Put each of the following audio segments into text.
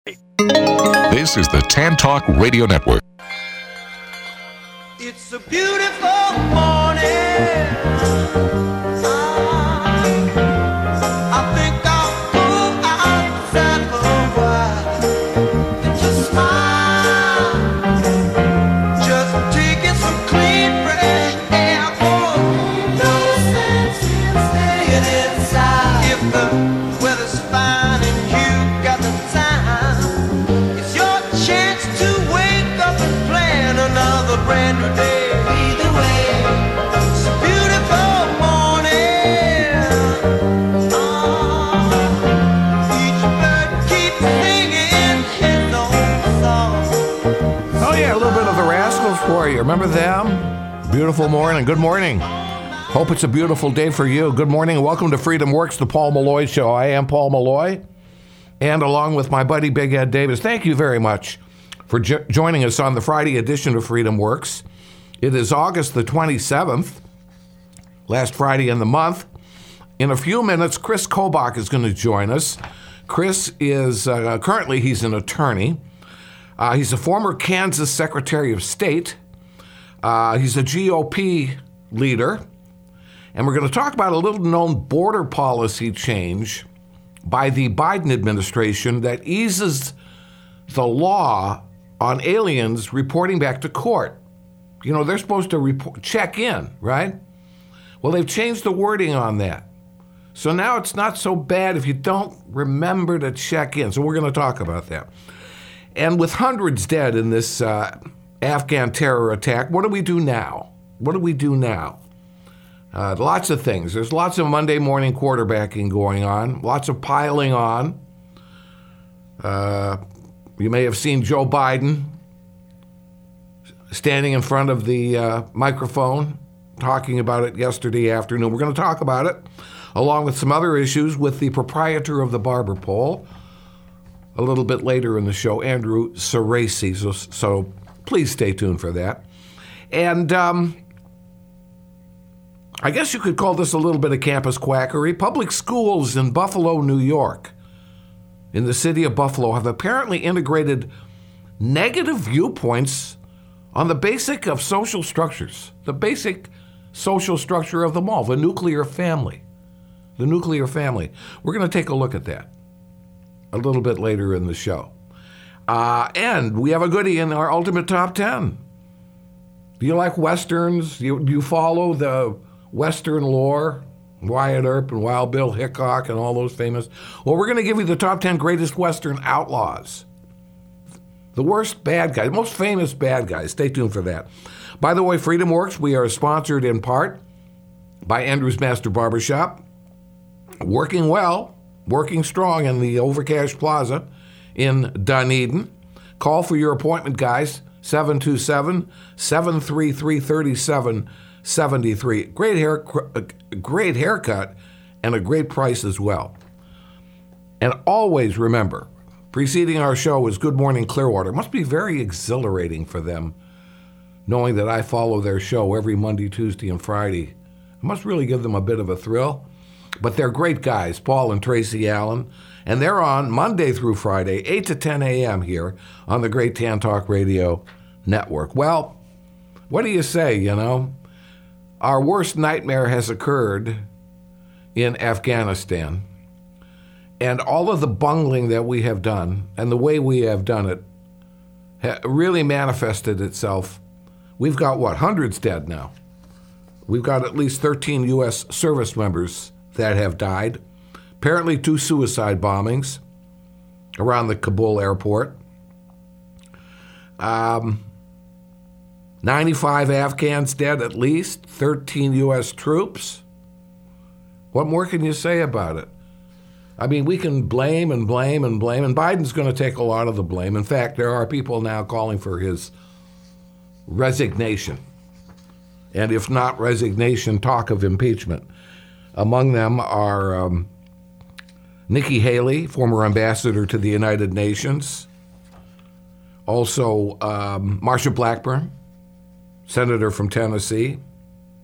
This is the Tan Talk Radio Network. It's a beautiful morning. I think I'll go outside for a while and just smile. Just taking some clean, fresh air. Oh, no sense in staying inside. If the weather's fine and you got the time, it's your chance to wake up and plan another brand new day. Either way, it's a beautiful morning. Each bird keeps singing his own song. Oh, yeah, a little bit of the Rascals for you. Remember them? Beautiful morning. Good morning. Hope it's a beautiful day for you. Good morning and welcome to Freedom Works, the Paul Malloy Show. I am Paul Malloy, and along with my buddy Big Ed Davis, thank you very much for joining us on the Friday edition of Freedom Works. It is August the 27th, last Friday in the month. In a few minutes, Chris Kobach is going to join us. Chris is, currently he's an attorney. He's a former Kansas Secretary of State. He's a GOP leader. And we're going to talk about a little-known border policy change by the Biden administration that eases the law on aliens reporting back to court. You know, they're supposed to check in, right? Well, they've changed the wording on that. So now it's not so bad if you don't remember to check in. So we're going to talk about that. And with hundreds dead in this Afghan terror attack, what do we do now? What do we do now? Lots of things. There's lots of Monday morning quarterbacking going on, lots of piling on. You may have seen Joe Biden standing in front of the microphone talking about it yesterday afternoon. We're going to talk about it, along with some other issues with the proprietor of the barber pole a little bit later in the show, Andrew Cerasi. So please stay tuned for that. And I guess you could call this a little bit of campus quackery. Public schools in Buffalo, New York, in the city of Buffalo, have apparently integrated negative viewpoints on the basic of social structures, the basic social structure of them all, the nuclear family. The nuclear family. We're going to take a look at that a little bit later in the show. And we have a goodie in our Ultimate Top 10. Do you like Westerns? Do you follow the Western lore? Wyatt Earp and Wild Bill Hickok and all those famous. Well, we're going to give you the top 10 greatest Western outlaws. The worst bad guys, most famous bad guys. Stay tuned for that. By the way, Freedom Works, we are sponsored in part by Andrew's Master Barbershop. Working well, working strong in the Overcash Plaza in Dunedin. Call for your appointment, guys. 727-733-3773. Great haircut and a great price as well. And always remember, preceding our show is Good Morning Clearwater. It must be very exhilarating for them, knowing that I follow their show every Monday, Tuesday, and Friday. It must really give them a bit of a thrill. But they're great guys, Paul and Tracy Allen. And they're on Monday through Friday, 8 to 10 a.m. here on the Great Tan Talk Radio Network. Well, what do you say, you know? Our worst nightmare has occurred in Afghanistan. And all of the bungling that we have done and the way we have done it really manifested itself. We've got, hundreds dead now. We've got at least 13 U.S. service members that have died. Apparently 2 suicide bombings around the Kabul airport. 95 Afghans dead at least, 13 U.S. troops. What more can you say about it? I mean, we can blame and blame and blame, and Biden's going to take a lot of the blame. In fact, there are people now calling for his resignation. And if not resignation, talk of impeachment. Among them are Nikki Haley, former ambassador to the United Nations. Also, Marsha Blackburn, senator from Tennessee.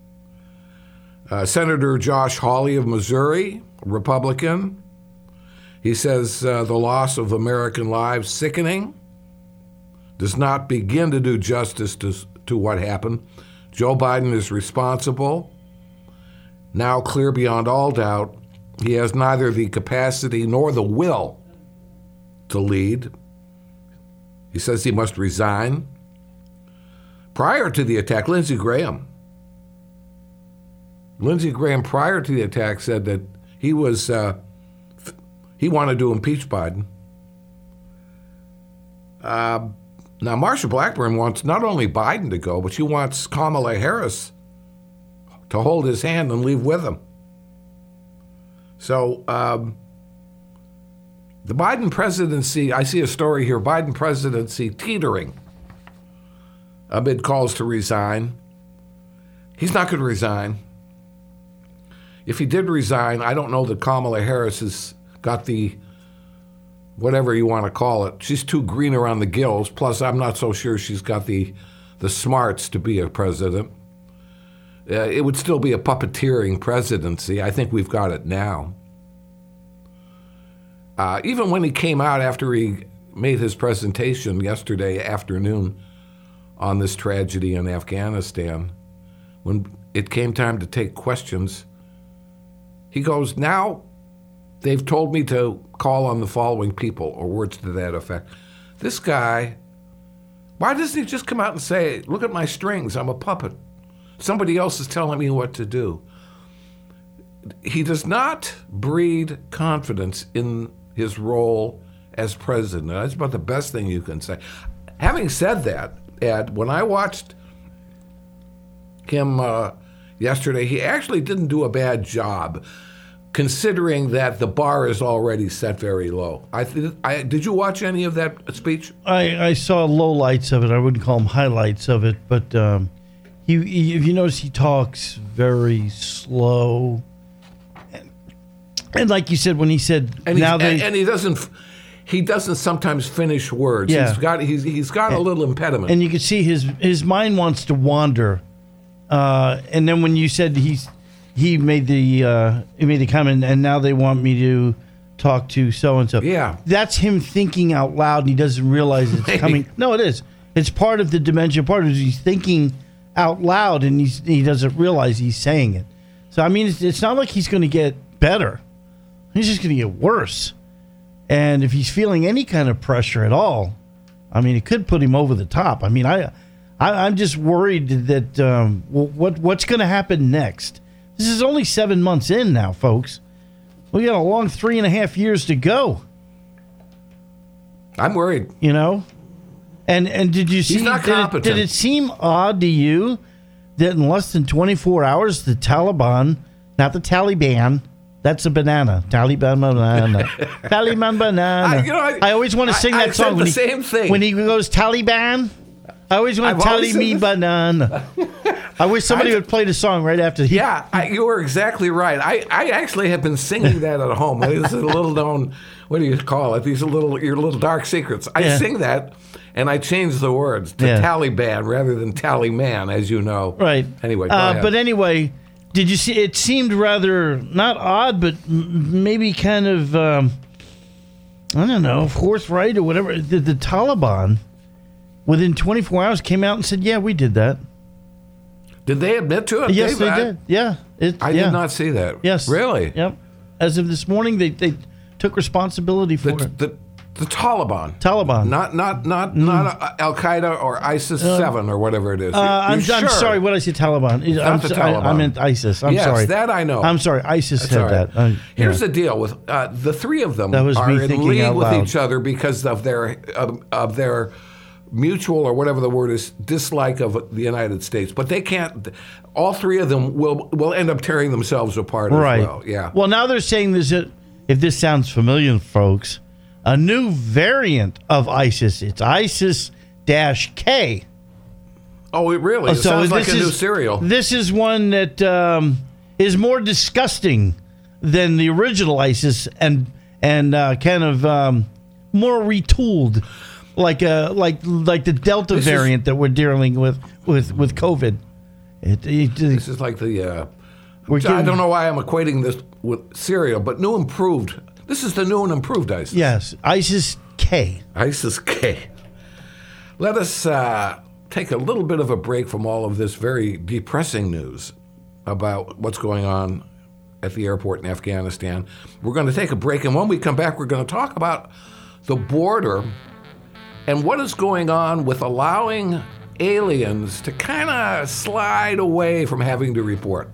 Senator Josh Hawley of Missouri, Republican. He says the loss of American lives, sickening, does not begin to do justice to what happened. Joe Biden is responsible. Now clear beyond all doubt, he has neither the capacity nor the will to lead. He says he must resign. Prior to the attack, Lindsey Graham prior to the attack said that he wanted to impeach Biden. Now, Marsha Blackburn wants not only Biden to go, but she wants Kamala Harris to hold his hand and leave with him. So the Biden presidency, I see a story here, Biden presidency teetering amid calls to resign. He's not going to resign. If he did resign, I don't know that Kamala Harris has got the, whatever you want to call it, she's too green around the gills. Plus, I'm not so sure she's got the smarts to be a president. It would still be a puppeteering presidency. I think we've got it now. Even when he came out after he made his presentation yesterday afternoon on this tragedy in Afghanistan, when it came time to take questions, he goes, now they've told me to call on the following people, or words to that effect. This guy, why doesn't he just come out and say, look at my strings, I'm a puppet. Somebody else is telling me what to do. He does not breed confidence in his role as president. That's about the best thing you can say. Having said that, Ed, when I watched him yesterday, he actually didn't do a bad job, considering that the bar is already set very low. Did you watch any of that speech? I saw lowlights of it. I wouldn't call them highlights of it, but he if you notice, he talks very slow. And like you said, when he said, and he doesn't sometimes finish words. Yeah. He's got a little impediment. And you can see his mind wants to wander. And then when you said he made the comment, and now they want me to talk to so and so. Yeah, that's him thinking out loud, and he doesn't realize it's coming. No, it is. It's part of the dementia. Part of it is he's thinking out loud, and he doesn't realize he's saying it. So I mean, it's not like he's going to get better. He's just going to get worse. And if he's feeling any kind of pressure at all, I mean, it could put him over the top. I mean, I'm just worried that what's going to happen next. This is only 7 months in now, folks. We got a long 3.5 years to go. I'm worried. You know, and did you see? He's not competent. Did it seem odd to you that in less than 24 hours, the Taliban, not the Taliban. That's a banana. Taliban banana. Taliban banana. I always want to sing that song. The same thing. When he goes Taliban, I always want to tally me banana. I wish somebody would play the song right after. You were exactly right. I actually have been singing that at home. This is a little known, what do you call it? Your little dark secrets. I sing that, and I change the words to Taliban rather than Tallyman, as you know. Right. Anyway, go ahead. But anyway, did you see? It seemed rather not odd, but maybe kind of I don't know, forthright or whatever. The Taliban, within 24 hours, came out and said, "Yeah, we did that." Did they admit to it? Yes, they did. Yeah, I did not see that. Yes, really. Yep. As of this morning, they took responsibility for it. The Taliban. Not Al Qaeda or ISIS 7 or whatever it is. I'm sorry. What did I say? Taliban. The Taliban. I meant ISIS. I'm yes, sorry. That I know. I'm sorry. ISIS said that. Here's the deal with the three of them are in league with each other because of their mutual, or whatever the word is, dislike of the United States. But they can't. All three of them will end up tearing themselves apart as well. Yeah. Well, now they're saying this. If this sounds familiar, folks, a new variant of ISIS. It's ISIS-K. Oh, it really? It sounds like a new cereal. This is one that is more disgusting than the original ISIS and kind of more retooled, like the Delta variant that we're dealing with COVID. This is like the. I don't know why I'm equating this with cereal, but new improved This is the new and improved ISIS. Yes, ISIS K. ISIS K. Let us take a little bit of a break from all of this very depressing news about what's going on at the airport in Afghanistan. We're going to take a break, and when we come back, we're going to talk about the border and what is going on with allowing aliens to kind of slide away from having to report.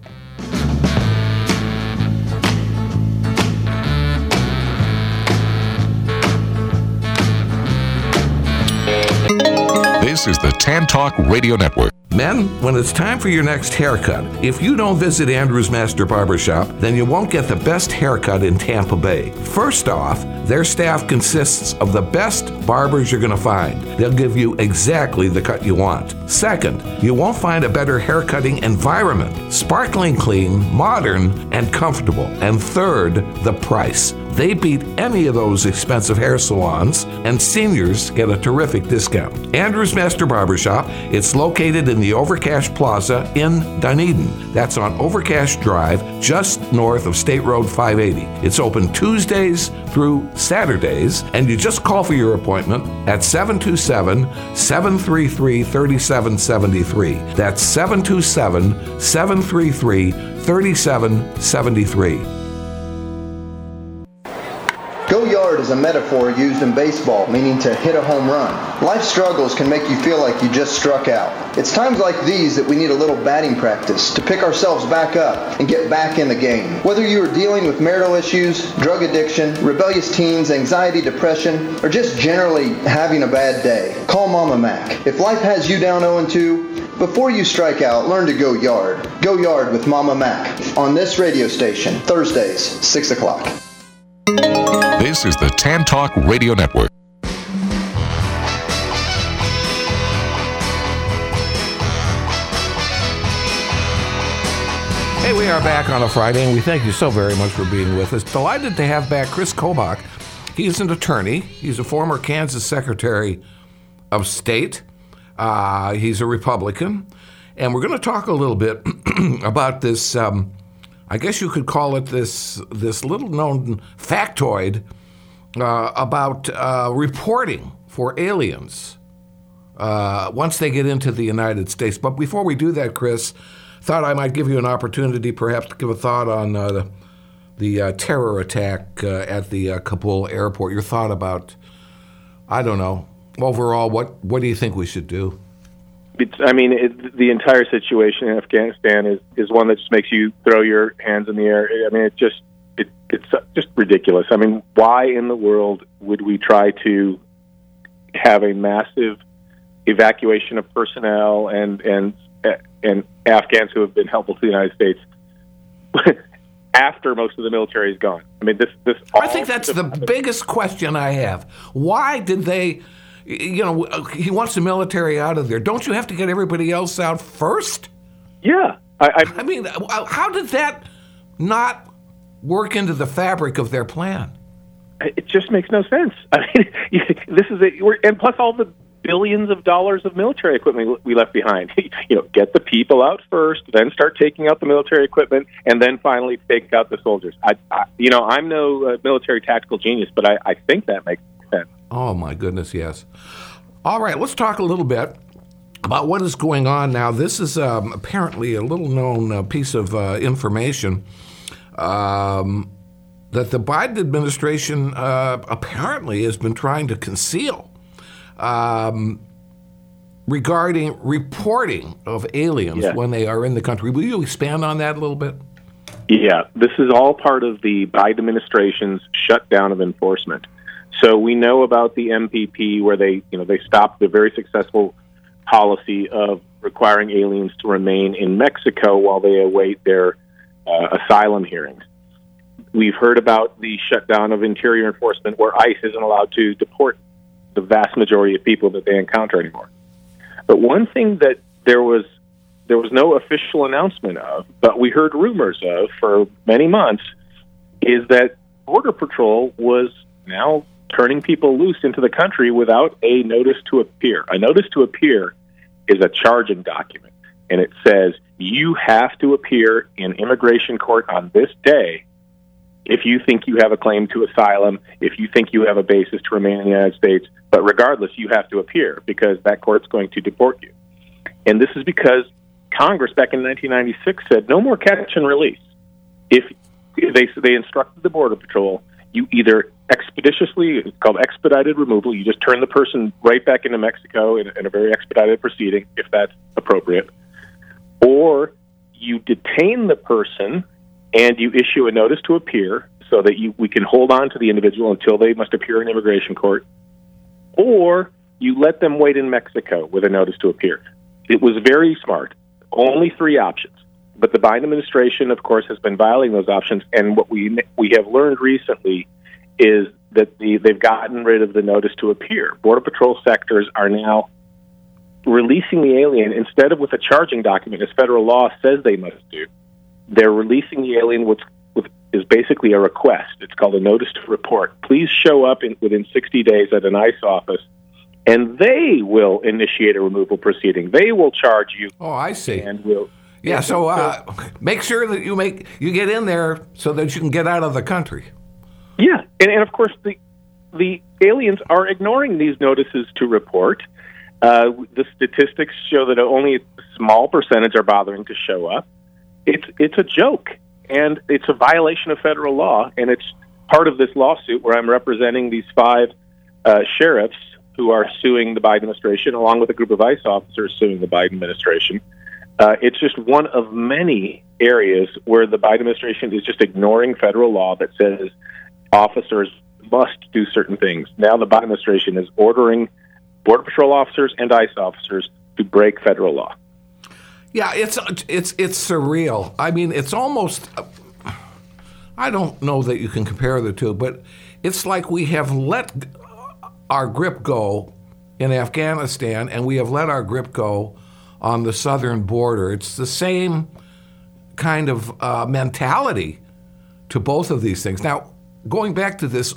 This is the Tan Talk Radio Network. Men, when it's time for your next haircut, if you don't visit Andrew's Master Barbershop, then you won't get the best haircut in Tampa Bay. First off, their staff consists of the best barbers you're going to find. They'll give you exactly the cut you want. Second, you won't find a better haircutting environment. Sparkling clean, modern, and comfortable. And third, the price. They beat any of those expensive hair salons, and seniors get a terrific discount. Andrew's Master Barbershop, it's located in the Overcash Plaza in Dunedin. That's on Overcash Drive, just north of State Road 580. It's open Tuesdays through Saturdays, and you just call for your appointment at 727-733-3773. That's 727-733-3773. Go yard is a metaphor used in baseball, meaning to hit a home run. Life struggles can make you feel like you just struck out. It's times like these that we need a little batting practice to pick ourselves back up and get back in the game. Whether you are dealing with marital issues, drug addiction, rebellious teens, anxiety, depression, or just generally having a bad day, call Mama Mac. If life has you down 0-2, before you strike out, learn to go yard. Go yard with Mama Mac on this radio station, Thursdays, 6 o'clock. This is the Tan Talk Radio Network. Hey, we are back on a Friday, and we thank you so very much for being with us. Delighted to have back Chris Kobach. He's an attorney. He's a former Kansas Secretary of State. He's a Republican. And we're going to talk a little bit about this, I guess you could call it this little-known factoid about reporting for aliens once they get into the United States. But before we do that, Chris, thought I might give you an opportunity perhaps to give a thought on the terror attack at the Kabul airport. Your thought about, I don't know, overall, what do you think we should do? The entire situation in Afghanistan is one that just makes you throw your hands in the air. I mean, it's just ridiculous. I mean, why in the world would we try to have a massive evacuation of personnel and Afghans who have been helpful to the United States after most of the military is gone? I mean, this. I think that's the biggest question I have. Why did they? He wants the military out of there. Don't you have to get everybody else out first? Yeah. I mean, how did that not work into the fabric of their plan? It just makes no sense. I mean, this is and plus all the billions of dollars of military equipment we left behind. Get the people out first, then start taking out the military equipment, and then finally take out the soldiers. I'm no military tactical genius, but I think that makes sense. Oh, my goodness, yes. All right, let's talk a little bit about what is going on now. This is apparently a little-known piece of information that the Biden administration apparently has been trying to conceal regarding reporting of aliens when they are in the country. Will you expand on that a little bit? Yeah, this is all part of the Biden administration's shutdown of enforcement. So we know about the MPP where they stopped the very successful policy of requiring aliens to remain in Mexico while they await their asylum hearings. We've heard about the shutdown of interior enforcement where ICE isn't allowed to deport the vast majority of people that they encounter anymore. But one thing that there was no official announcement of, but we heard rumors of for many months, is that Border Patrol was now turning people loose into the country without a notice to appear. A notice to appear is a charging document, and it says you have to appear in immigration court on this day if you think you have a claim to asylum, if you think you have a basis to remain in the United States, but regardless, you have to appear because that court's going to deport you. And this is because Congress back in 1996 said no more catch and release. If they instructed the Border Patrol, you either expeditiously, it's called expedited removal, you just turn the person right back into Mexico in a very expedited proceeding, if that's appropriate, or you detain the person and you issue a notice to appear so that we can hold on to the individual until they must appear in immigration court, or you let them wait in Mexico with a notice to appear. It was very smart. Only 3 options. But the Biden administration, of course, has been violating those options, and what we have learned recently is that they've gotten rid of the notice to appear. Border Patrol sectors are now releasing the alien instead of with a charging document, as federal law says they must do. They're releasing the alien with is basically a request. It's called a notice to report. Please show up within 60 days at an ICE office, and they will initiate a removal proceeding. They will charge you. Oh, I see. And will. Yeah, so make sure that you get in there so that you can get out of the country. Yeah, and of course the aliens are ignoring these notices to report. The statistics show that only a small percentage are bothering to show up. It's a joke, and it's a violation of federal law, and it's part of this lawsuit where I'm representing these 5 sheriffs who are suing the Biden administration, along with a group of ICE officers suing the Biden administration. It's just one of many areas where the Biden administration is just ignoring federal law that says officers must do certain things. Now the Biden administration is ordering Border Patrol officers and ICE officers to break federal law. Yeah, it's surreal. I mean, it's almost, I don't know that you can compare the two, but it's like we have let our grip go in Afghanistan and we have let our grip go on the southern border. It's the same kind of mentality to both of these things. Now, going back to this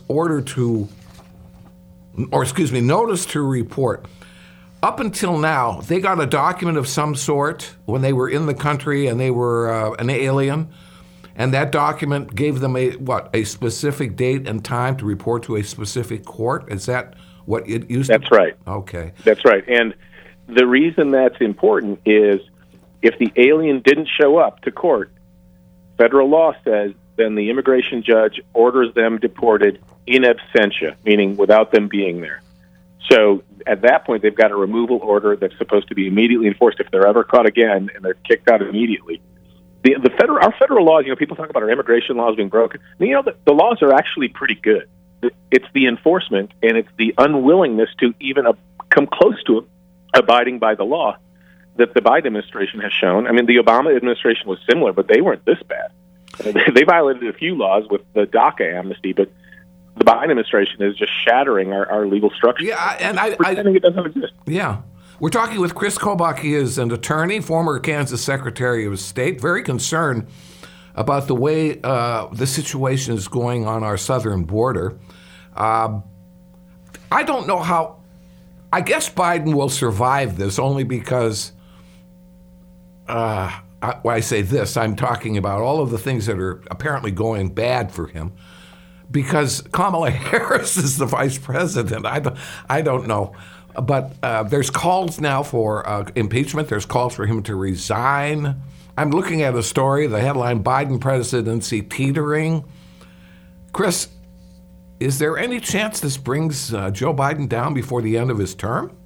notice to report, up until now, they got a document of some sort when they were in the country and they were an alien, and that document gave them a specific date and time to report to a specific court? Is that what it used to be? That's right. Okay. That's right. And the reason that's important is if the alien didn't show up to court, federal law says then the immigration judge orders them deported in absentia, meaning without them being there. So at that point, they've got a removal order that's supposed to be immediately enforced if they're ever caught again, and they're kicked out immediately. Our federal laws, people talk about our immigration laws being broken. The laws are actually pretty good. It's the enforcement, and it's the unwillingness to even come close to abiding by the law that the Biden administration has shown. I mean, the Obama administration was similar, but they weren't this bad. They violated a few laws with the DACA amnesty, but the Biden administration is just shattering our legal structure. Yeah, and pretending it doesn't exist. Yeah. We're talking with Chris Kobach. He is an attorney, former Kansas Secretary of State, very concerned about the way the situation is going on our southern border. I don't know how. I guess Biden will survive this only because, when I say this, I'm talking about all of the things that are apparently going bad for him, because Kamala Harris is the vice president. I don't know. But there's calls now for impeachment. There's calls for him to resign. I'm looking at a story, the headline, Biden presidency teetering. Chris, is there any chance this brings Joe Biden down before the end of his term?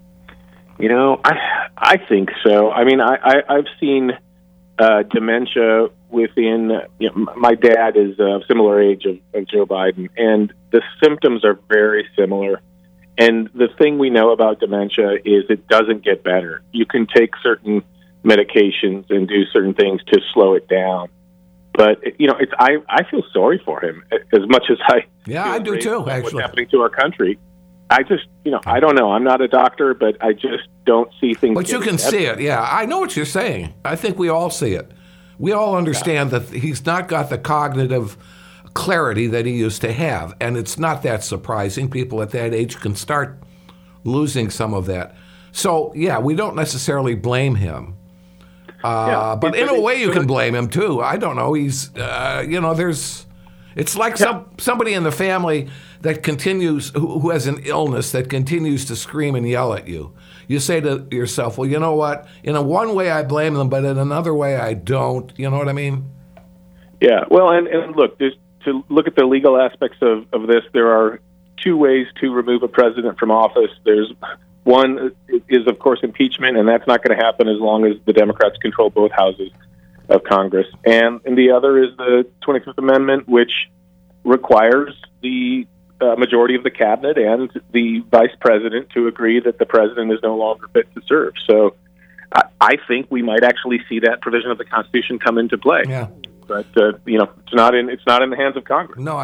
I think so. I mean, I've seen dementia within, my dad is a similar age of Joe Biden, and the symptoms are very similar. And the thing we know about dementia is it doesn't get better. You can take certain medications and do certain things to slow it down. But, I feel sorry for him as much as I do too, actually. What's happening to our country. I just, I don't know. I'm not a doctor, but I just don't see things. But you can see it, yeah. I know what you're saying. I think we all see it. We all understand that he's not got the cognitive clarity that he used to have, and it's not that surprising. People at that age can start losing some of that. So, yeah, we don't necessarily blame him. But in a way, you can blame him, too. I don't know. He's, It's like somebody in the family that continues, who has an illness that continues to scream and yell at you. You say to yourself, well, you know what? In one way I blame them, but in another way I don't. You know what I mean? Yeah. Well, and look, to look at the legal aspects of this, there are two ways to remove a president from office. There's one is, of course, impeachment, and that's not going to happen as long as the Democrats control both houses of Congress. And the other is the 25th Amendment, which requires the majority of the cabinet and the vice president to agree that the president is no longer fit to serve. So I think we might actually see that provision of the Constitution come into play. Yeah. But it's not in the hands of Congress. No,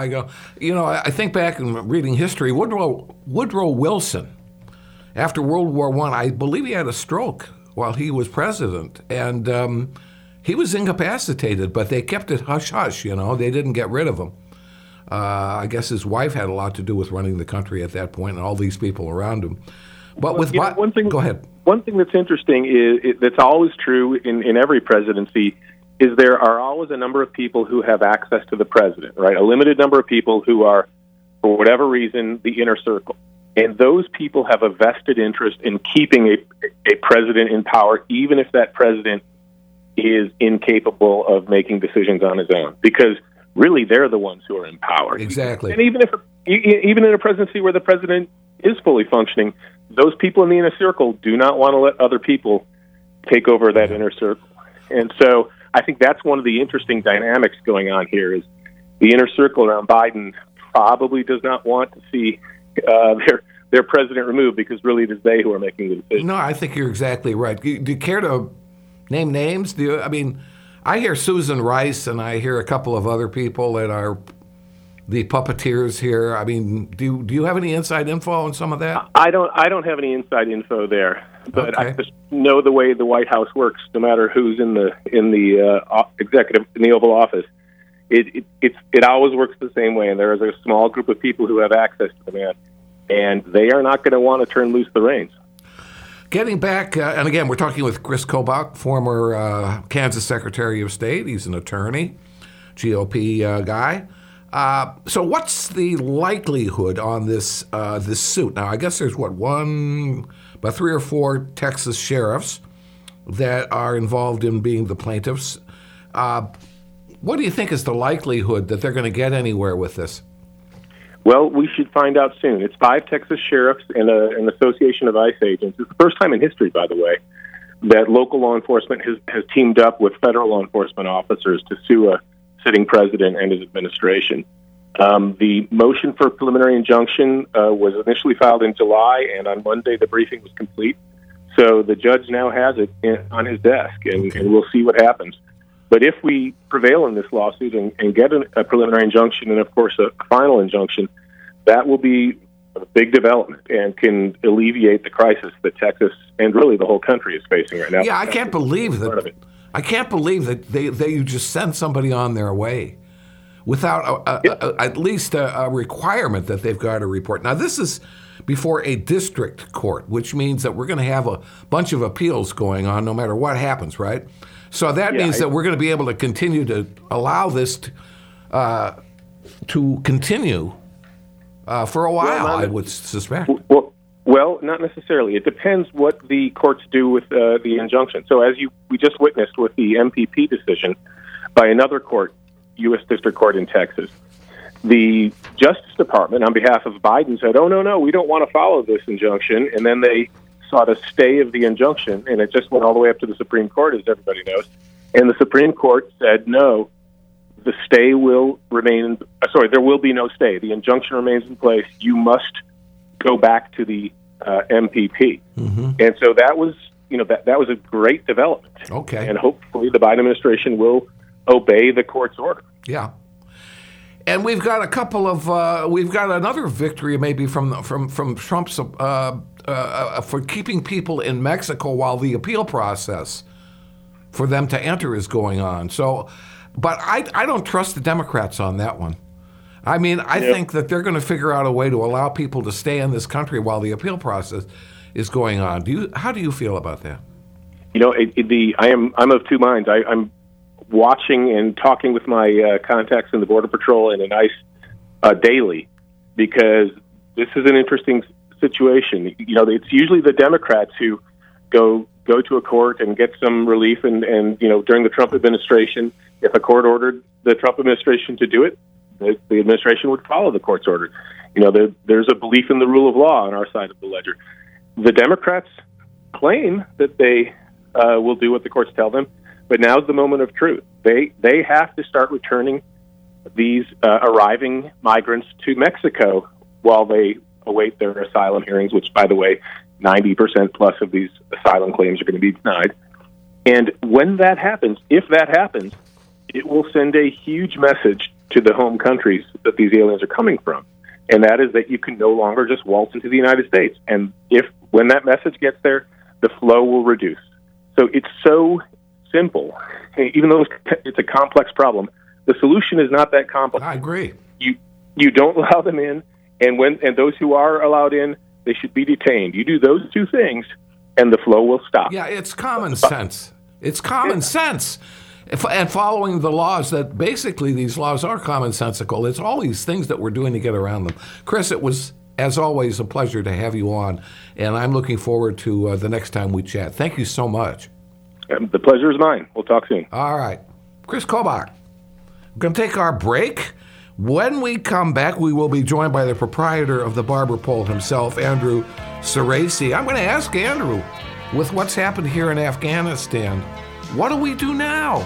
I think back in reading history, Woodrow Wilson, after World War I believe he had a stroke while he was president, and he was incapacitated, but they kept it hush-hush, They didn't get rid of him. I guess his wife had a lot to do with running the country at that point and all these people around him. But go ahead. One thing that's interesting is that's always true in every presidency is there are always a number of people who have access to the president, right? A limited number of people who are, for whatever reason, the inner circle. And those people have a vested interest in keeping a president in power, even if that president is incapable of making decisions on his own, because really they're the ones who are in power. Exactly. And even in a presidency where the president is fully functioning, those people in the inner circle do not want to let other people take over that inner circle. And so I think that's one of the interesting dynamics going on here is the inner circle around Biden probably does not want to see their president removed, because really it is they who are making the decision. No, I think you're exactly right. Do you care to name names? I hear Susan Rice, and I hear a couple of other people that are the puppeteers here. Do you have any inside info on some of that? I don't have any inside info there, but okay. I just know the way the White House works. No matter who's in the executive in the Oval Office, it always works the same way. And there is a small group of people who have access to the man, and they are not going to want to turn loose the reins. Getting back, and again, we're talking with Chris Kobach, former Kansas Secretary of State. He's an attorney, GOP guy. So what's the likelihood on this suit? Now, I guess there's about 3 or 4 Texas sheriffs that are involved in being the plaintiffs. What do you think is the likelihood that they're going to get anywhere with this? Well, we should find out soon. It's 5 Texas sheriffs and an association of ICE agents. It's the first time in history, by the way, that local law enforcement has teamed up with federal law enforcement officers to sue a sitting president and his administration. The motion for preliminary injunction was initially filed in July, and on Monday the briefing was complete. So the judge now has it on his desk, and we'll see what happens. But if we prevail in this lawsuit and get a preliminary injunction and, of course, a final injunction, that will be a big development and can alleviate the crisis that Texas and really the whole country is facing right now. Yeah, I can't believe that. I can't believe that you just send somebody on their way without at least a requirement that they've got to report. Now, this is before a district court, which means that we're going to have a bunch of appeals going on no matter what happens, right? So that means that we're going to be able to continue to allow this to continue for a while, I would suspect. Well, not necessarily. It depends what the courts do with the injunction. So as we just witnessed with the MPP decision by another court, U.S. District Court in Texas, the Justice Department, on behalf of Biden, said, oh, no, we don't want to follow this injunction. And then they sought a stay of the injunction, and it just went all the way up to the Supreme Court, as everybody knows. And the Supreme Court said, no, the stay will remain. There will be no stay. The injunction remains in place. You must go back to the MPP. Mm-hmm. And so that was, that was a great development. Okay. And hopefully the Biden administration will obey the court's order. Yeah. And we've got we've got another victory maybe from Trump's for keeping people in Mexico while the appeal process for them to enter is going on. So, but I don't trust the Democrats on that one. I mean, I think that they're going to figure out a way to allow people to stay in this country while the appeal process is going on. How do you feel about that? I'm of two minds. I'm watching and talking with my contacts in the Border Patrol and in ICE daily, because this is an interesting situation. You know, it's usually the Democrats who go to a court and get some relief, and you know, during the Trump administration, if a court ordered the Trump administration to do it, the administration would follow the court's order. You know, there's a belief in the rule of law on our side of the ledger. The Democrats claim that they will do what the courts tell them, but now's the moment of truth. They have to start returning these arriving migrants to Mexico while they await their asylum hearings, which, by the way, 90% plus of these asylum claims are going to be denied. And when that happens, if that happens, it will send a huge message to the home countries that these aliens are coming from. And that is that you can no longer just waltz into the United States. And when that message gets there, the flow will reduce. So it's so simple. Even though it's a complex problem, the solution is not that complex. I agree. You don't allow them in, and those who are allowed in, they should be detained. You do those two things, and the flow will stop. Yeah, it's common sense. It's common sense. And following the laws, that basically these laws are commonsensical. It's all these things that we're doing to get around them. Chris, it was, as always, a pleasure to have you on, and I'm looking forward to the next time we chat. Thank you so much. The pleasure is mine. We'll talk soon. All right. Chris Kobach. We're going to take our break. When we come back, we will be joined by the proprietor of the Barber Pole himself, Andrew Ceraci. I'm going to ask Andrew, with what's happened here in Afghanistan, what do we do now?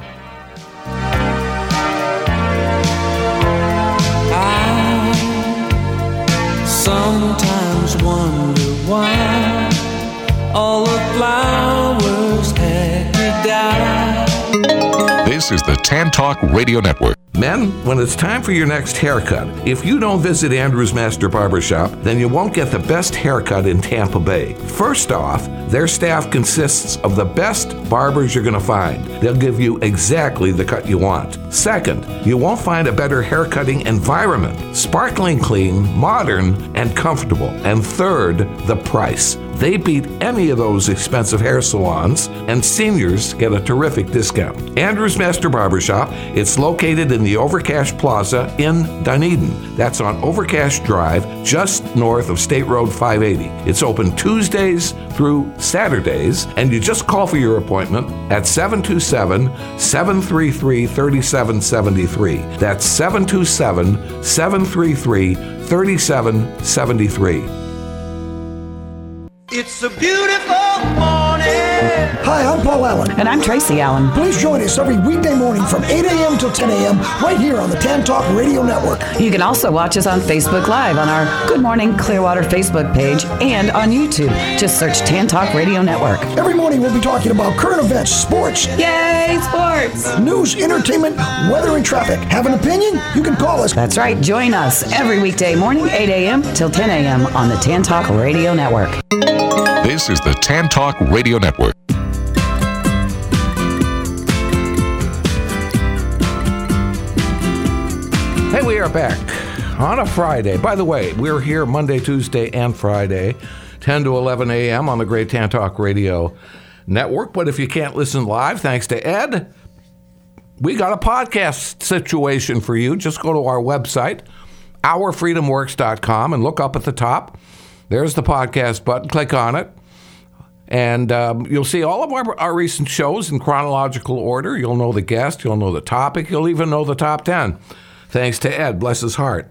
I sometimes wonder why all the flowers had to die. This is the Tan Talk Radio Network. Men, when it's time for your next haircut, if you don't visit Andrew's Master Barbershop, then you won't get the best haircut in Tampa Bay. First off, their staff consists of the best barbers you're going to find. They'll give you exactly the cut you want. Second, you won't find a better haircutting environment. Sparkling clean, modern, and comfortable. And third, the price. They beat any of those expensive hair salons, and seniors get a terrific discount. Andrew's Master Barbershop, it's located in the Overcash Plaza in Dunedin. That's on Overcash Drive, just north of State Road 580. It's open Tuesdays through Saturdays, and you just call for your appointment at 727-733-3773. That's 727-733-3773. It's a beautiful morning. Hi, I'm Paul Allen. And I'm Tracy Allen. Please join us every weekday morning from 8 a.m. till 10 a.m. right here on the Tan Talk Radio Network. You can also watch us on Facebook Live on our Good Morning Clearwater Facebook page and on YouTube. Just search Tan Talk Radio Network. Every morning we'll be talking about current events, sports, Yay, sports! news, entertainment, weather, and traffic. Have an opinion? You can call us. That's right. Join us every weekday morning, 8 a.m. till 10 a.m. on the Tan Talk Radio Network. This is the Tan Talk Radio Network. Hey, we are back on a Friday. By the way, we're here Monday, Tuesday, and Friday, 10 to 11 a.m. on the Great Tan Talk Radio Network. But if you can't listen live, thanks to Ed, we got a podcast situation for you. Just go to our website, ourfreedomworks.com, and look up at the top. There's the podcast button. Click on it. And you'll see all of our recent shows in chronological order. You'll know the guest. You'll know the topic. You'll even know the top 10. Thanks to Ed, bless his heart.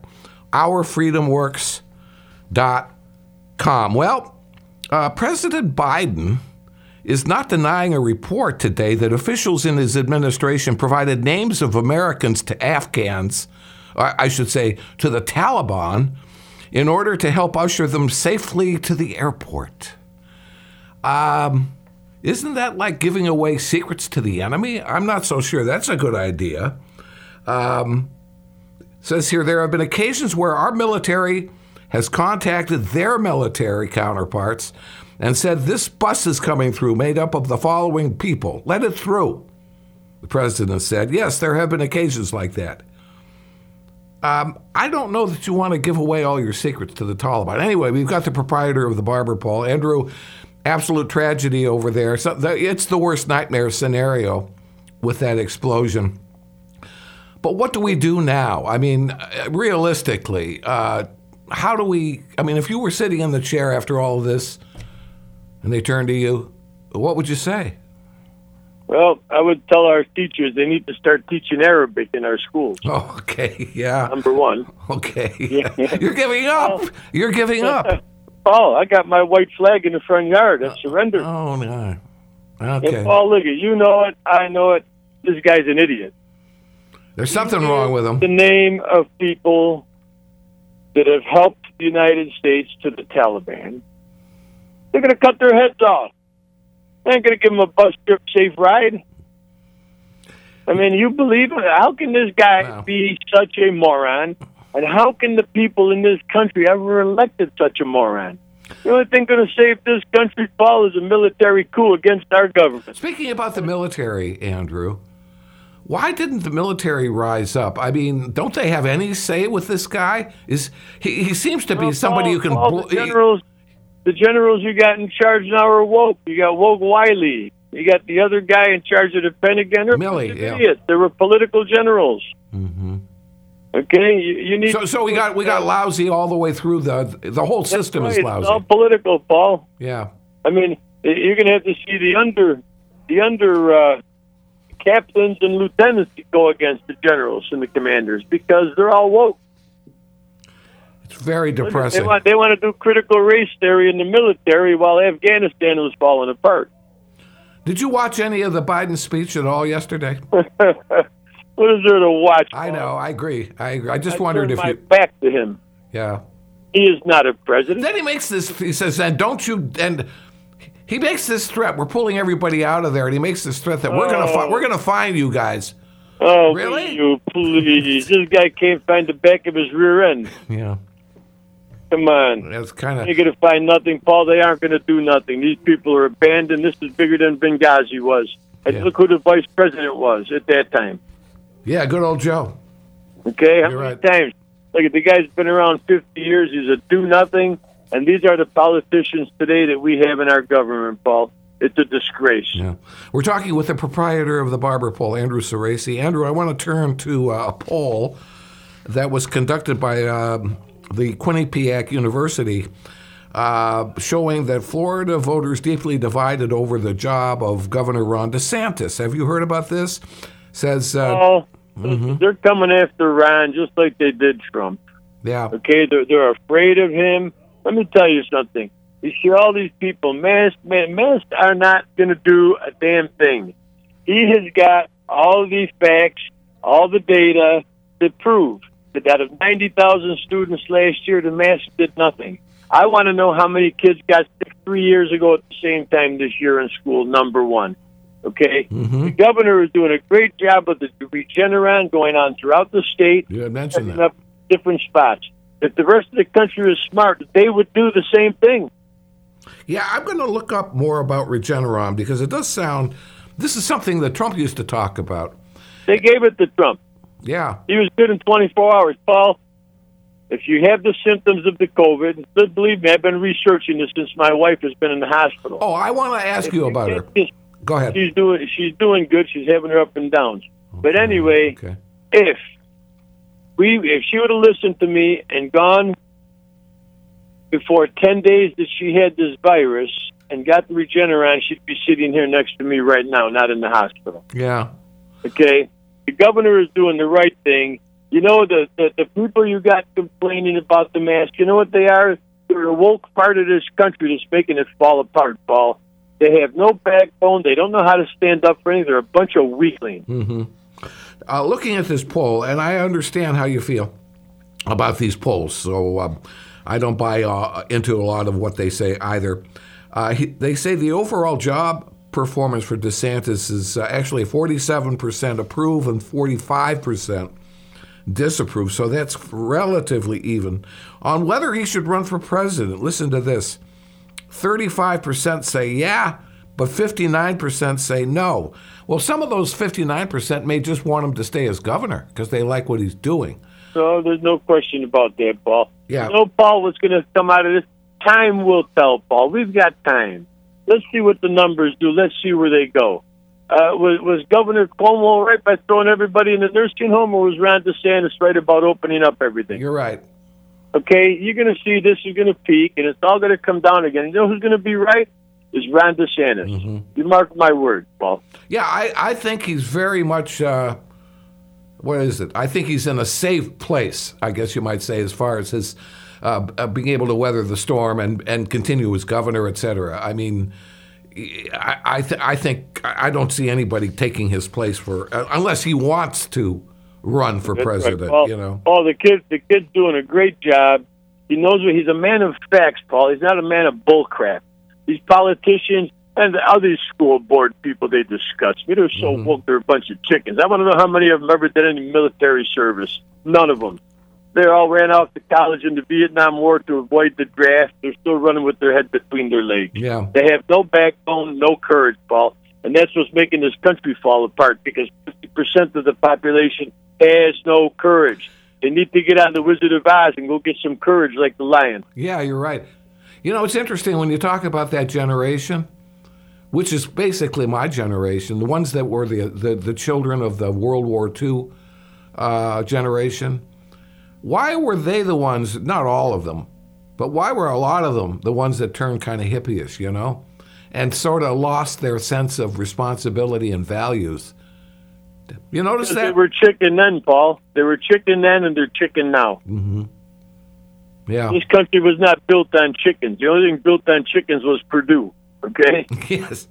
ourfreedomworks.com. Well, President Biden is not denying a report today that officials in his administration provided names of Americans to Afghans, or I should say to the Taliban, in order to help usher them safely to the airport. Isn't that like giving away secrets to the enemy? I'm not so sure that's a good idea. Says here, there have been occasions where our military has contacted their military counterparts and said, this bus is coming through made up of the following people. Let it through. The president said, yes, there have been occasions like that. I don't know that you want to give away all your secrets to the Taliban. Anyway, we've got the proprietor of the Barber Pole, Andrew. Absolute tragedy over there. So it's the worst nightmare scenario with that explosion. But what do we do now? I mean, realistically, how do we? I mean, if you were sitting in the chair after all of this, and they turned to you, what would you say? Well, I would tell our teachers they need to start teaching Arabic in our schools. Oh, okay, yeah. Number one. Okay. Yeah. You're giving up. You're giving up. Paul, I got my white flag in the front yard. I surrendered. Oh, no. Okay. And Paul, look, you know it. I know it. This guy's an idiot. There's something wrong with him. The name of people that have helped the United States to the Taliban, they're going to cut their heads off. They ain't going to give them a bus trip safe ride. I mean, you believe it? How can this guy be such a moron? And how can the people in this country ever elected such a moron? The only thing going to save this country, Paul, is a military coup against our government. Speaking about the military, Andrew, why didn't the military rise up? I mean, don't they have any say with this guy? He seems to be somebody who can... The generals you got in charge now are woke. You got Woke Wiley. You got the other guy in charge of the Pentagon. They're idiots. They were political generals. Mm-hmm. Okay, you need. So we got lousy all the way through. The whole system is lousy. It's all political, Paul. Yeah. I mean, you're going to have to see the under captains and lieutenants go against the generals and the commanders because they're all woke. It's very depressing. They want to do critical race theory in the military while Afghanistan was falling apart. Did you watch any of the Biden speech at all yesterday? What is there to watch? I know. I agree. I just wondered if you back to him. Yeah. He is not a president. Then he makes this. He says, "And don't you?" And he makes this threat. We're pulling everybody out of there, and he makes this threat that we're gonna find you guys. Oh, really? You please! This guy can't find the back of his rear end. Yeah. Come on. That's kind of. They're going to find nothing, Paul. They aren't going to do nothing. These people are abandoned. This is bigger than Benghazi was. And look who the vice president was at that time. Yeah, good old Joe. Okay, how many times? Look, the guy's been around 50 years. He's a do-nothing. And these are the politicians today that we have in our government, Paul. It's a disgrace. Yeah. We're talking with the proprietor of the Barber Poll, Andrew Cerasi. Andrew, I want to turn to a poll that was conducted by the Quinnipiac University, showing that Florida voters deeply divided over the job of Governor Ron DeSantis. Have you heard about this? Says they're coming after Ron just like they did Trump. Yeah. Okay, they're afraid of him. Let me tell you something. You see all these people, masks are not going to do a damn thing. He has got all these facts, all the data to prove that out of 90,000 students last year, the masks did nothing. I want to know how many kids got sick 3 years ago at the same time this year in school, number one. Okay? Mm-hmm. The governor is doing a great job of the Regeneron going on throughout the state. You had mentioned that. Up different spots. If the rest of the country is smart, they would do the same thing. Yeah, I'm going to look up more about Regeneron because it does sound, this is something that Trump used to talk about. They gave it to Trump. Yeah. He was good in 24 hours. Paul, if you have the symptoms of the COVID, believe me, I've been researching this since my wife has been in the hospital. Oh, I want to ask you about her. Go ahead. She's doing good. She's having her up and downs. Okay. But anyway, if she would have listened to me and gone before 10 days that she had this virus and got the Regeneron, she'd be sitting here next to me right now, not in the hospital. Yeah. Okay? The governor is doing the right thing. You know, the people you got complaining about the mask, you know what they are? They're a woke part of this country that's making it fall apart, Paul. They have no backbone. They don't know how to stand up for anything. They're a bunch of weaklings. Mm-hmm. Looking at this poll, and I understand how you feel about these polls, so I don't buy into a lot of what they say either. They say the overall job performance for DeSantis is actually 47% approve and 45% disapprove, so that's relatively even. On whether he should run for president, listen to this. 35% say yeah, but 59% say no. Well, some of those 59% may just want him to stay as governor because they like what he's doing. So there's no question about that, Paul. Yeah. You know, Paul, what's going to come out of this? Time will tell, Paul. We've got time. Let's see what the numbers do. Let's see where they go. Was Governor Cuomo right by throwing everybody in the nursing home, or was Ron DeSantis right about opening up everything? You're right. Okay, you're going to see this is going to peak, and it's all going to come down again. You know who's going to be right? Is Ron DeSantis. Mm-hmm. You mark my word, Paul. Yeah, I think he's very much, what is it? I think he's in a safe place, I guess you might say, as far as his being able to weather the storm and continue as governor, et cetera. I mean, I think I don't see anybody taking his place for unless he wants to run for president. Right, Paul. You know. Paul, the kid's doing a great job. He knows what he's a man of facts, Paul. He's not a man of bullcrap. These politicians and the other school board people they discuss me, they're so woke they're a bunch of chickens. I want to know how many of them ever did any military service. None of them. They all ran out to college in the Vietnam War to avoid the draft. They're still running with their head between their legs. Yeah. They have no backbone, no courage, Paul. And that's what's making this country fall apart, because 50% of the population has no courage. They need to get on the Wizard of Oz and go get some courage like the lion. Yeah, you're right. You know, it's interesting when you talk about that generation, which is basically my generation, the ones that were the children of the World War II generation. Why were they the ones, not all of them, but why were a lot of them the ones that turned kind of hippie-ish, you know, and sort of lost their sense of responsibility and values? You notice that? They were chicken then, Paul. They were chicken then, and they're chicken now. Mm-hmm. Yeah. This country was not built on chickens. The only thing built on chickens was Purdue, okay? Yes.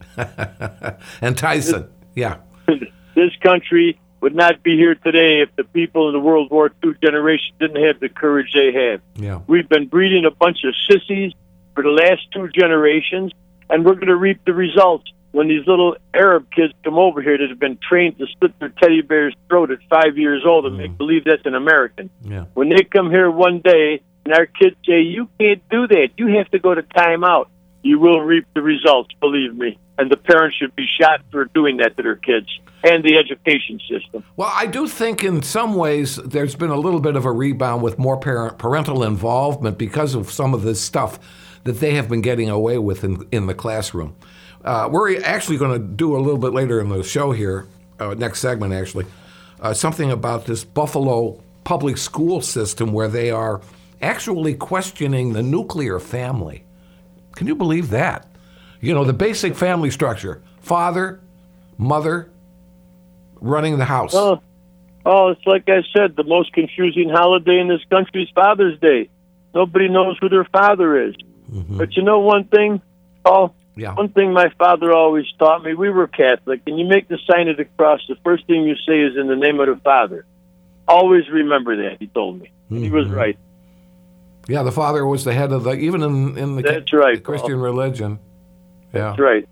And Tyson, yeah. This country would not be here today if the people in the World War II generation didn't have the courage they have. Yeah. We've been breeding a bunch of sissies for the last 2 generations, and we're going to reap the results when these little Arab kids come over here that have been trained to slit their teddy bear's throat at 5 years old and make believe that's an American. Yeah. When they come here one day and our kids say, you can't do that, you have to go to timeout, you will reap the results, believe me. And the parents should be shot for doing that to their kids and the education system. Well, I do think in some ways there's been a little bit of a rebound with more parental involvement because of some of this stuff that they have been getting away with in the classroom. We're actually going to do a little bit later in the show here, next segment actually, something about this Buffalo public school system where they are actually questioning the nuclear family. Can you believe that? You know, the basic family structure, father, mother, running the house. Oh, it's like I said, the most confusing holiday in this country is Father's Day. Nobody knows who their father is. Mm-hmm. But you know one thing, Paul? Yeah. One thing my father always taught me, we were Catholic, and you make the sign of the cross, the first thing you say is in the name of the Father. Always remember that, he told me. Mm-hmm. He was right. Yeah, the father was the head of the, even in the, That's right, the Christian religion. Yeah. That's right.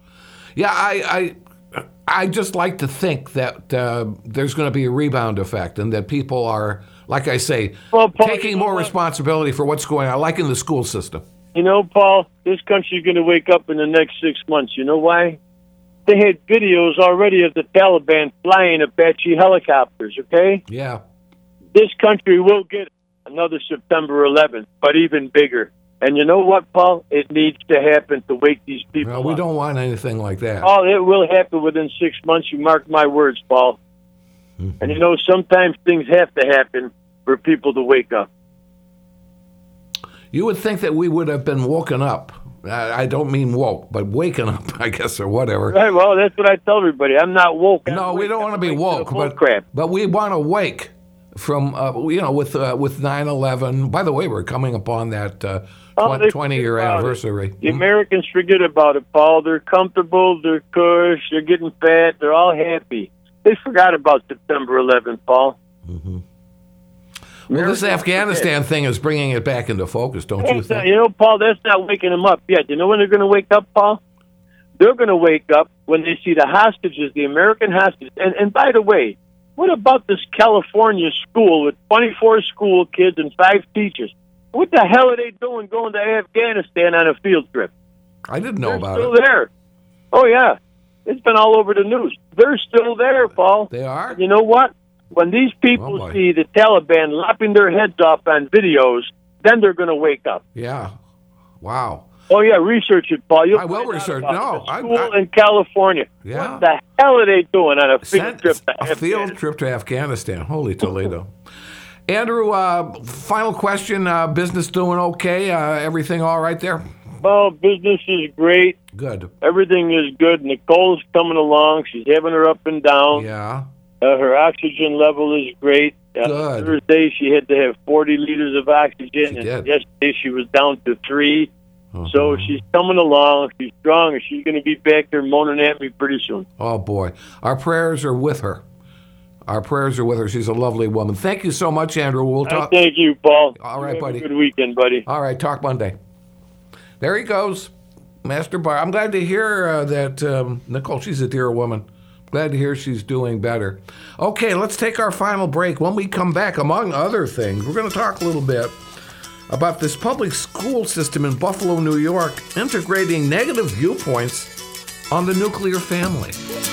Yeah, I just like to think that there's going to be a rebound effect and that people are, like I say, Paul, taking more responsibility for what's going on, like in the school system. You know, Paul, this country's going to wake up in the next 6 months. You know why? They had videos already of the Taliban flying Apache helicopters, okay? Yeah. This country will get another September 11th, but even bigger. And you know what, Paul? It needs to happen to wake these people up. Well, we don't want anything like that. Oh, it will happen within 6 months. You mark my words, Paul. Mm-hmm. And you know, sometimes things have to happen for people to wake up. You would think that we would have been woken up. I don't mean woke, but waken up, I guess, or whatever. Right, well, that's what I tell everybody. I'm not woke. No, we don't want to be woke, but we want to wake from, with 9/11. By the way, we're coming upon that 20-year anniversary. The Americans forget about it, Paul. They're comfortable, they're cush, they're getting fat, they're all happy. They forgot about September 11th, Paul. Mm-hmm. Well, this Afghanistan thing is bringing it back into focus, don't you think? You know, Paul, that's not waking them up yet. You know when they're going to wake up, Paul? They're going to wake up when they see the hostages, the American hostages. And by the way, what about this California school with 24 school kids and 5 teachers? What the hell are they doing going to Afghanistan on a field trip? I didn't know about it. They're still there. Oh, yeah. It's been all over the news. They're still there, Paul. They are? You know what? When these people see the Taliban lopping their heads off on videos, then they're going to wake up. Yeah. Wow. Oh, yeah, research it, Paul. I will research. No, school in California. Yeah. What the hell are they doing on a field trip to A field trip to Afghanistan. Holy Toledo. Andrew, final question. Business doing okay? Everything all right there? Well, business is great. Good. Everything is good. Nicole's coming along. She's having her up and down. Yeah. Her oxygen level is great. Good. Thursday, she had to have 40 liters of oxygen. She did. Yesterday, she was down to 3. Uh-huh. So she's coming along. She's strong, and she's going to be back there moaning at me pretty soon. Oh, boy. Our prayers are with her. Our prayers are with her. She's a lovely woman. Thank you so much, Andrew. We'll talk. Thank you, Paul. All right, Have buddy. a good weekend, buddy. All right, talk Monday. There he goes, Master Bar. I'm glad to hear that Nicole, she's a dear woman. Glad to hear she's doing better. Okay, let's take our final break. When we come back, among other things, we're going to talk a little bit about this public school system in Buffalo, New York, integrating negative viewpoints on the nuclear family.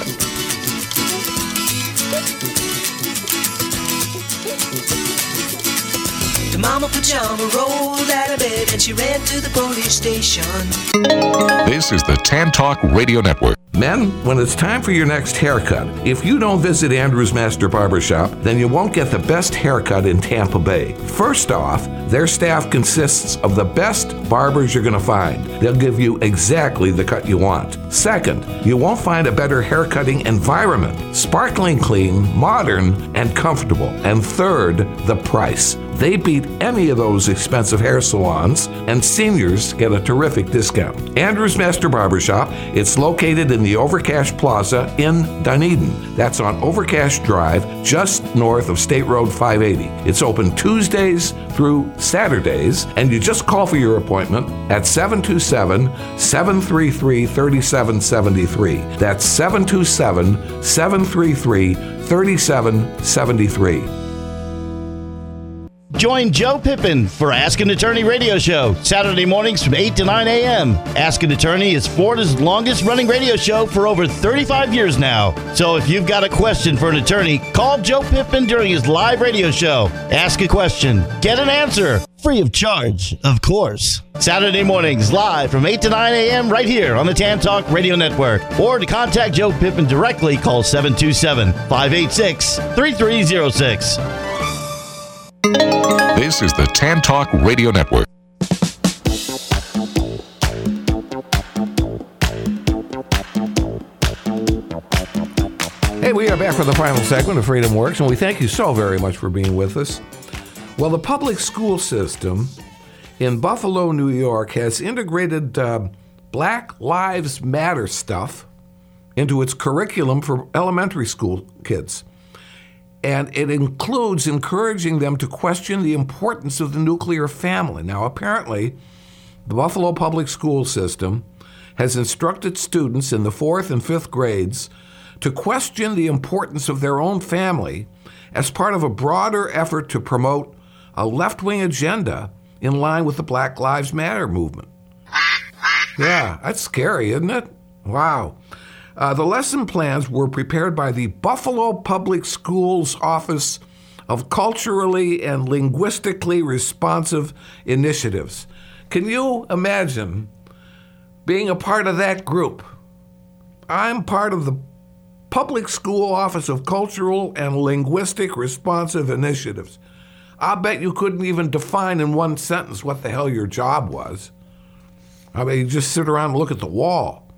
The mama pajama rolled out of bed and she ran to the police station. This is the Tan Talk Radio Network. Men, when it's time for your next haircut, if you don't visit Andrew's Master Barbershop, then you won't get the best haircut in Tampa Bay. First off, their staff consists of the best barbers you're going to find. They'll give you exactly the cut you want. Second, you won't find a better haircutting environment. Sparkling clean, modern, and comfortable. And third, the price. They beat any of those expensive hair salons, and seniors get a terrific discount. Andrew's Master Barbershop, it's located in the Overcash Plaza in Dunedin. That's on Overcash Drive, just north of State Road 580. It's open Tuesdays through Saturdays, and you just call for your appointment at 727-733-3773. That's 727-733-3773. Join Joe Pippin for Ask an Attorney radio show, Saturday mornings from 8 to 9 a.m. Ask an Attorney is Florida's longest running radio show for over 35 years now. So if you've got a question for an attorney, call Joe Pippin during his live radio show. Ask a question, get an answer, free of charge, of course. Saturday mornings live from 8 to 9 a.m. right here on the Tan Talk Radio Network. Or to contact Joe Pippin directly, call 727-586-3306. This is the Tan Talk Radio Network. Hey, we are back for the final segment of Freedom Works, and we thank you so very much for being with us. Well, the public school system in Buffalo, New York, has integrated Black Lives Matter stuff into its curriculum for elementary school kids. And it includes encouraging them to question the importance of the nuclear family. Now, apparently, the Buffalo Public School System has instructed students in the 4th and 5th grades to question the importance of their own family as part of a broader effort to promote a left-wing agenda in line with the Black Lives Matter movement. Yeah, that's scary, isn't it? Wow. The lesson plans were prepared by the Buffalo Public Schools Office of Culturally and Linguistically Responsive Initiatives. Can you imagine being a part of that group? I'm part of the Public School Office of Cultural and Linguistic Responsive Initiatives. I'll bet you couldn't even define in one sentence what the hell your job was. I mean, you just sit around and look at the wall.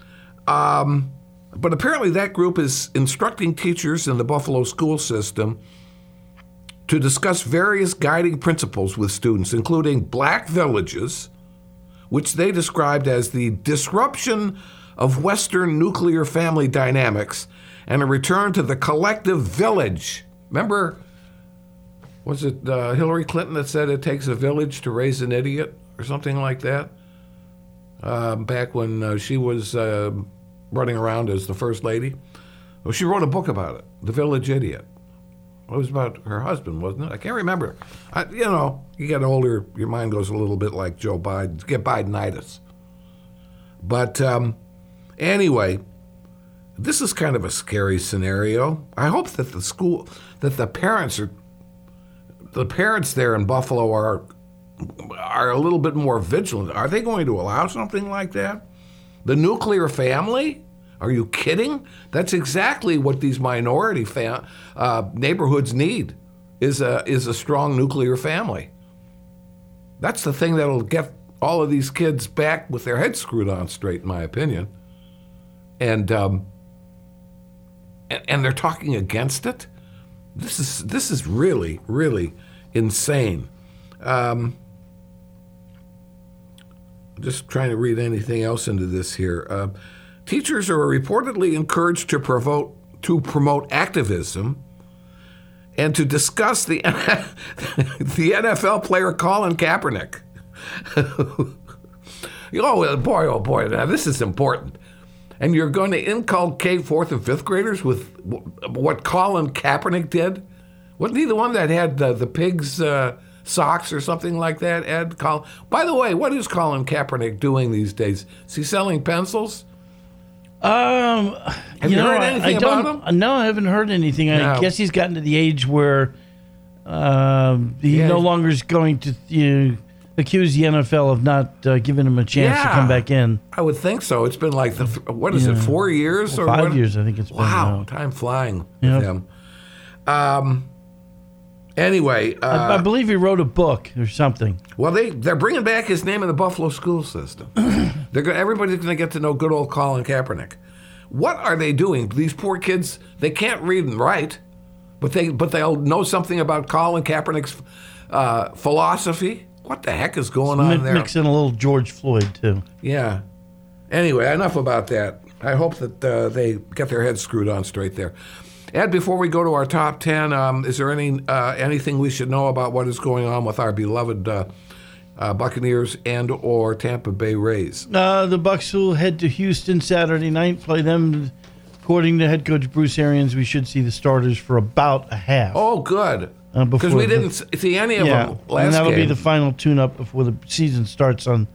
But apparently that group is instructing teachers in the Buffalo school system to discuss various guiding principles with students, including black villages, which they described as the disruption of Western nuclear family dynamics and a return to the collective village. Remember, was it Hillary Clinton that said it takes a village to raise an idiot or something like that? Back when she was running around as the first lady. Well, she wrote a book about it, The Village Idiot. It was about her husband, wasn't it? I can't remember. You get older, your mind goes a little bit like Joe Biden. You get Bidenitis. But anyway, this is kind of a scary scenario. I hope that the parents there in Buffalo are are a little bit more vigilant. Are they going to allow something like that? The nuclear family? Are you kidding? That's exactly what these minority neighborhoods need, is a strong nuclear family. That's the thing that'll get all of these kids back with their heads screwed on straight, in my opinion. And they're talking against it. This is really, really insane. Just trying to read anything else into this here. Teachers are reportedly encouraged to promote activism and to discuss the NFL player Colin Kaepernick. Oh boy, now this is important. And you're going to inculcate 4th and 5th graders with what Colin Kaepernick did? Wasn't he the one that had the pig's socks or something like that, Ed? By the way, what is Colin Kaepernick doing these days? Is he selling pencils? Have you heard anything about him? No, I haven't heard anything. I guess he's gotten to the age where he no longer is going to accuse the NFL of not giving him a chance to come back in. I would think so. It's been like, 4 years? Well, 5 years, I think it's been. Wow, time flying with him. Anyway. I believe he wrote a book or something. Well, they're bringing back his name in the Buffalo school system. Everybody's going to get to know good old Colin Kaepernick. What are they doing? These poor kids, they can't read and write, but they'll know something about Colin Kaepernick's philosophy. What the heck is going on there? Mix in a little George Floyd, too. Yeah. Anyway, enough about that. I hope that they get their heads screwed on straight there. Ed, before we go to our top 10, is there anything we should know about what is going on with our beloved Buccaneers and or Tampa Bay Rays? The Bucs will head to Houston Saturday night, play them. According to head coach Bruce Arians, we should see the starters for about a half. Oh, good. Because we didn't see any of them last game. And that'll be the final tune-up before the season starts on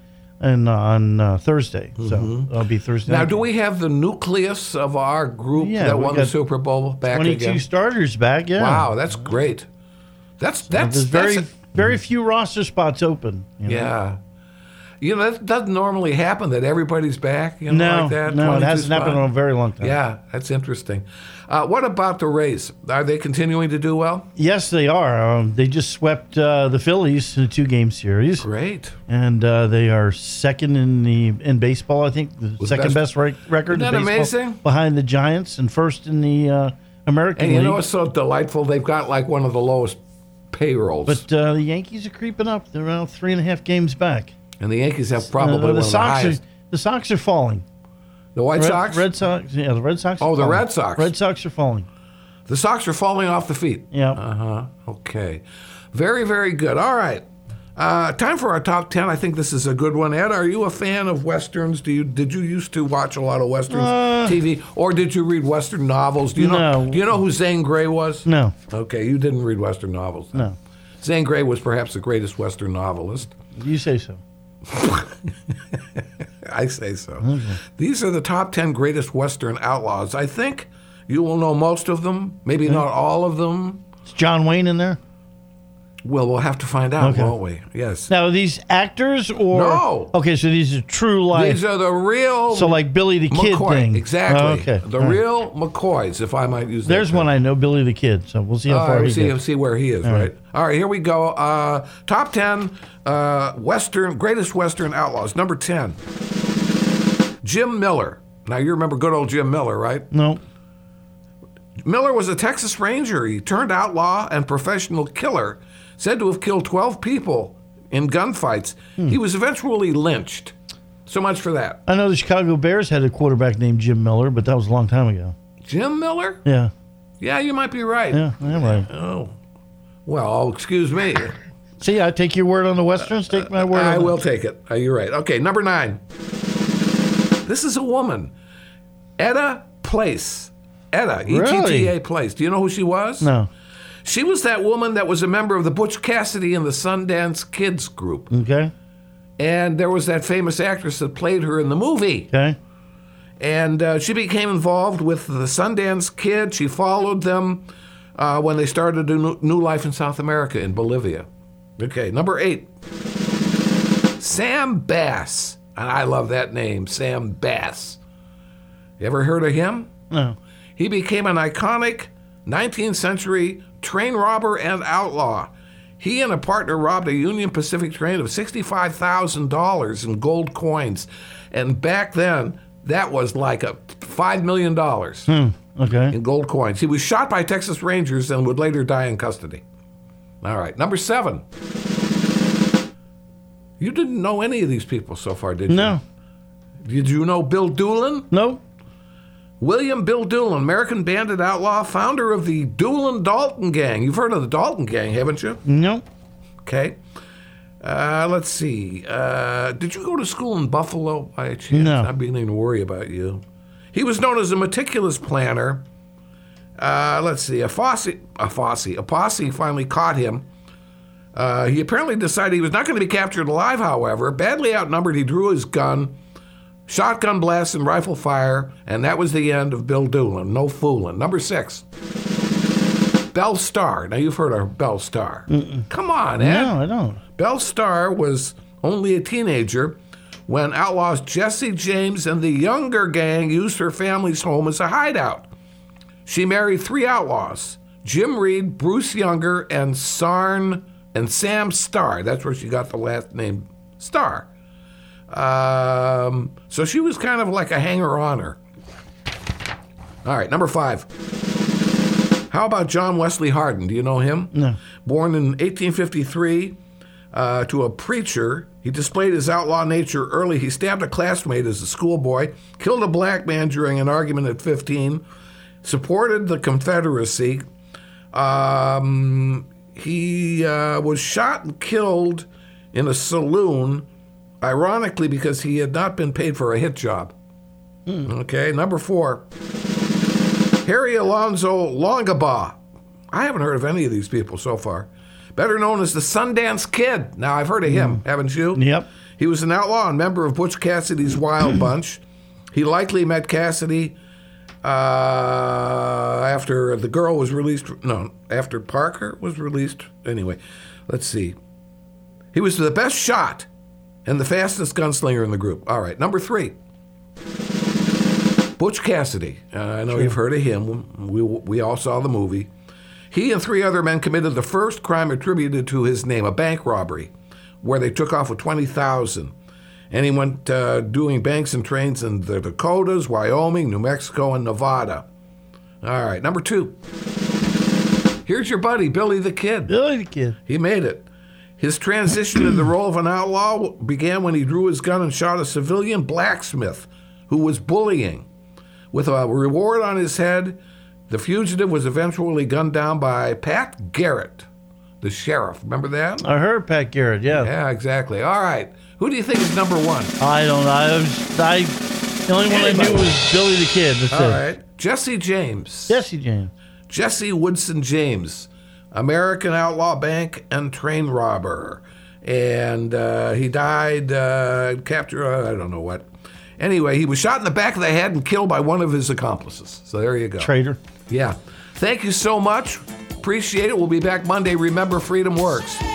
Thursday. Mm-hmm. So that'll be Thursday. Now, do we have the nucleus of our group that won the Super Bowl back 22 again? Starters back, yeah. Wow, that's great. That's very few roster spots open. Yeah. That doesn't normally happen, that everybody's back, like that. No, it hasn't happened in a very long time. Yeah, that's interesting. What about the Rays? Are they continuing to do well? Yes, they are. They just swept the Phillies in a 2-game series. Great. And they are second in baseball, I think. The second best record Isn't that in baseball. Amazing? Behind the Giants, and first in the American League. And you know what's so delightful? They've got like one of the lowest payrolls. But the Yankees are creeping up. They're around 3.5 games back. And the Yankees have probably one of the highest. The Sox are falling. The White Sox? Red Sox. Yeah, the Red Sox. Oh, the Red Sox. Red Sox are falling. The Sox are falling off the feet. Yeah. Uh-huh. Okay. Very, very good. All right. Time for our top 10. I think this is a good one. Ed, are you a fan of Westerns? Did you used to watch a lot of Westerns TV? Or did you read Western novels? Do you know who Zane Grey was? No. Okay, you didn't read Western novels then. No. Zane Grey was perhaps the greatest Western novelist. You say so. I say so. Okay. These are the top 10 greatest Western outlaws. I think you will know most of them, maybe not all of them. Is John Wayne in there? Well, we'll have to find out, won't we? Yes. Now, are these actors or? No. Okay, so these are true life. These are the real. So like Billy the Kid McCoy. thing. Exactly. Oh, okay. The real McCoys, if I might use that. There's one I know, Billy the Kid. So we'll see how far he gets. See where he is, right? All right, here we go. Top 10 greatest Western outlaws. Number 10, Jim Miller. Now, you remember good old Jim Miller, right? No. Miller was a Texas Ranger. He turned outlaw and professional killer, said to have killed 12 people in gunfights. He was eventually lynched. So much for that. I know the Chicago Bears had a quarterback named Jim Miller, but that was a long time ago. Jim Miller? Yeah. Yeah, you might be right. Yeah, I'm right. Oh. Well, excuse me. See, I take your word on the Westerns, take my word on I will take it. You're right. Okay, number 9. This is a woman. Etta Place. Etta, E-T-T-A Place. Do you know who she was? No. She was that woman that was a member of the Butch Cassidy and the Sundance Kids group. Okay. And there was that famous actress that played her in the movie. Okay. And she became involved with the Sundance Kid. She followed them when they started a new life in South America, in Bolivia. Okay, number 8. Sam Bass. And I love that name, Sam Bass. You ever heard of him? No. He became an iconic 19th century train robber and outlaw. He and a partner robbed a Union Pacific train of $65,000 in gold coins. And back then, that was like a $5 million Okay. in gold coins. He was shot by Texas Rangers and would later die in custody. All right, number 7. You didn't know any of these people so far, did you? No. Did you know Bill Doolin? No. William Bill Doolin, American bandit outlaw, founder of the Doolin-Dalton Gang. You've heard of the Dalton Gang, haven't you? No. Okay. Let's see. Did you go to school in Buffalo by a chance? No. I'm beginning to worry about you. He was known as a meticulous planner. Let's see. A posse finally caught him. He apparently decided he was not going to be captured alive, however. Badly outnumbered, he drew his gun, shotgun blasts and rifle fire, and that was the end of Bill Doolin. No fooling. Number 6. Belle Starr. Now, you've heard of Belle Starr. Come on, Ed. No, I don't. Belle Starr was only a teenager when outlaws Jesse James and the Younger Gang used her family's home as a hideout. She married 3 outlaws, Jim Reed, Bruce Younger, and Sam Starr. That's where she got the last name Starr. So she was kind of like a hanger-oner. All right, number 5. How about John Wesley Hardin? Do you know him? No. Born in 1853 to a preacher, he displayed his outlaw nature early. He stabbed a classmate as a schoolboy, killed a black man during an argument at 15, supported the Confederacy. He was shot and killed in a saloon, ironically because he had not been paid for a hit job. Okay, number 4. Harry Alonzo Longabaugh. I haven't heard of any of these people so far. Better known as the Sundance Kid. Now, I've heard of him, haven't you? Yep. He was an outlaw and member of Butch Cassidy's Wild Bunch. He likely met Cassidy after the girl was released. No, after Parker was released. Anyway, let's see. He was the best shot and the fastest gunslinger in the group. All right, number 3. Butch Cassidy. I know you've heard of him. We all saw the movie. He and 3 other men committed the first crime attributed to his name, a bank robbery, where they took off with $20,000. And he went doing banks and trains in the Dakotas, Wyoming, New Mexico, and Nevada. All right, number 2. Here's your buddy, Billy the Kid. Billy the Kid. He made it. His transition to the role of an outlaw began when he drew his gun and shot a civilian blacksmith who was bullying. With a reward on his head, the fugitive was eventually gunned down by Pat Garrett, the sheriff. Remember that? I heard Pat Garrett, yeah. Yeah, exactly. All right. Who do you think is number 1? I don't know. The only one I knew was Billy the Kid. That's All it. right. Jesse James. Jesse James. Jesse Woodson James, American outlaw bank and train robber. And he died, captured, I don't know what. Anyway, he was shot in the back of the head and killed by one of his accomplices. So there you go. Traitor. Yeah. Thank you so much. Appreciate it. We'll be back Monday. Remember, freedom works.